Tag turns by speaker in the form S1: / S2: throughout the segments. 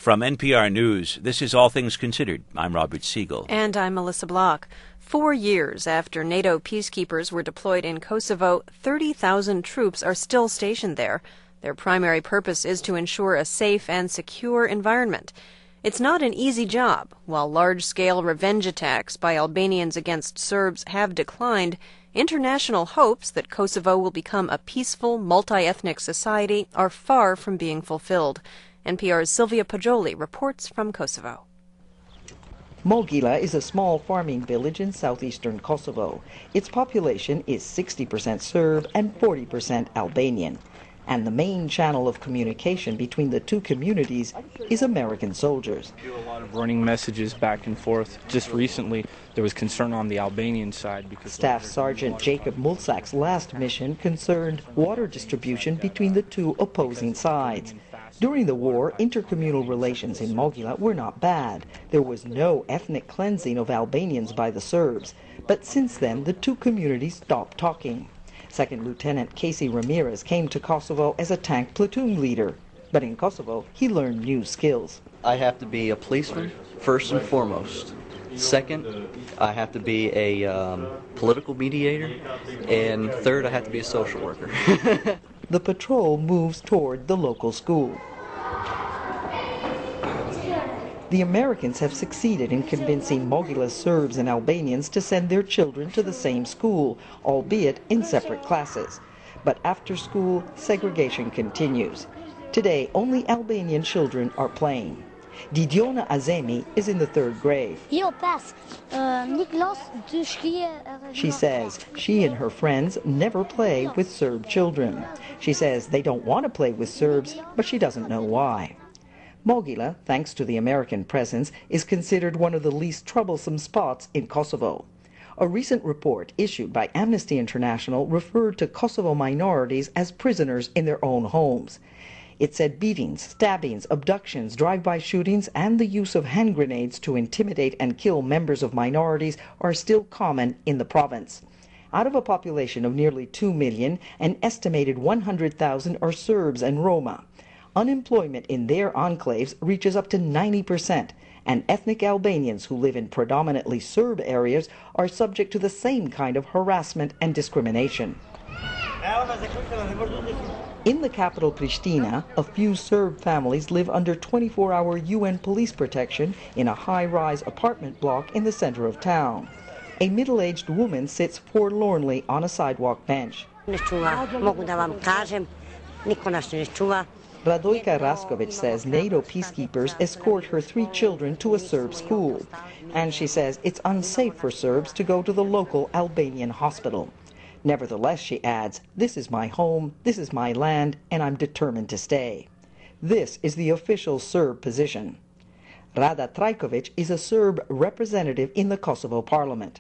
S1: From NPR News, this is All Things Considered. I'm Robert Siegel.
S2: And I'm Melissa Block. 4 years after NATO peacekeepers were deployed in Kosovo, 30,000 troops are still stationed there. Their primary purpose is to ensure a safe and secure environment. It's not an easy job. While large-scale revenge attacks by Albanians against Serbs have declined, international hopes that Kosovo will become a peaceful, multi-ethnic society are far from being fulfilled. NPR's Sylvia Poggioli reports from Kosovo.
S3: Mogila is a small farming village in southeastern Kosovo. Its population is 60% Serb and 40% Albanian. And the main channel of communication between the two communities is American soldiers.
S4: We do a lot of running messages back and forth. Just recently, there was concern on the Albanian side because
S3: Staff Sergeant Jacob Mulsak's last mission concerned water distribution between the two opposing sides. During the war, intercommunal relations in Mogila were not bad. There was no ethnic cleansing of Albanians by the Serbs. But since then, the two communities stopped talking. Second Lieutenant Casey Ramirez came to Kosovo as a tank platoon leader. But in Kosovo, he learned new skills.
S5: I have to be a policeman, first and foremost. Second, I have to be a political mediator. And third, I have to be a social worker.
S3: The patrol moves toward the local school. The Americans have succeeded in convincing Mogila's Serbs and Albanians to send their children to the same school, albeit in separate classes. But after school, segregation continues. Today, only Albanian children are playing. Didiona Azemi is in the 3rd grade. She says she and her friends never play with Serb children. She says they don't want to play with Serbs, but she doesn't know why. Mogila, thanks to the American presence, is considered one of the least troublesome spots in Kosovo. A recent report issued by Amnesty International referred to Kosovo minorities as prisoners in their own homes. It said beatings, stabbings, abductions, drive-by shootings, and the use of hand grenades to intimidate and kill members of minorities are still common in the province. Out of a population of nearly 2 million, an estimated 100,000 are Serbs and Roma. Unemployment in their enclaves reaches up to 90%, and ethnic Albanians who live in predominantly Serb areas are subject to the same kind of harassment and discrimination. In the capital Pristina, a few Serb families live under 24-hour UN police protection in a high-rise apartment block in the center of town. A middle-aged woman sits forlornly on a sidewalk bench. Radojka Raskovic says NATO peacekeepers escort her 3 children to a Serb school. And she says it's unsafe for Serbs to go to the local Albanian hospital. Nevertheless, she adds, this is my home, this is my land, and I'm determined to stay. This is the official Serb position. Rada Trajkovic is a Serb representative in the Kosovo parliament.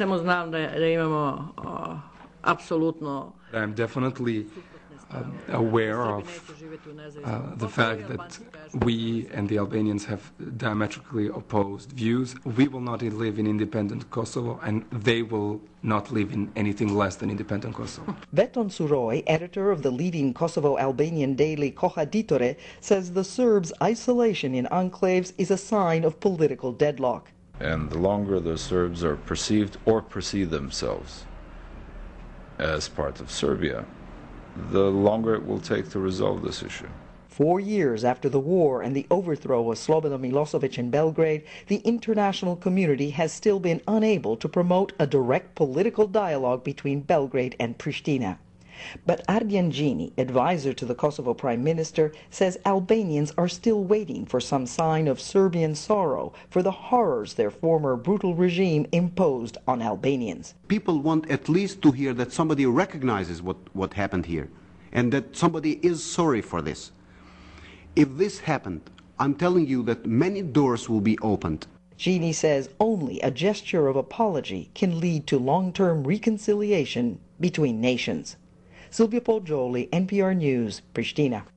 S6: I'm definitely aware of the fact that we and the Albanians have diametrically opposed views. We will not live in independent Kosovo, and they will not live in anything less than independent Kosovo.
S3: Veton Suroj, editor of the leading Kosovo-Albanian daily Kohaditore, says the Serbs' isolation in enclaves is a sign of political deadlock.
S7: And the longer the Serbs are perceived or perceive themselves as part of Serbia, the longer it will take to resolve this issue.
S3: 4 years after the war and the overthrow of Slobodan Milosevic in Belgrade, the international community has still been unable to promote a direct political dialogue between Belgrade and Pristina. But Ardian Gjini, advisor to the Kosovo Prime Minister, says Albanians are still waiting for some sign of Serbian sorrow for the horrors their former brutal regime imposed on Albanians.
S8: People want at least to hear that somebody recognizes what happened here and that somebody is sorry for this. If this happened, I'm telling you that many doors will be opened.
S3: Gjini says only a gesture of apology can lead to long-term reconciliation between nations. Sylvia Poggioli, NPR News, Pristina.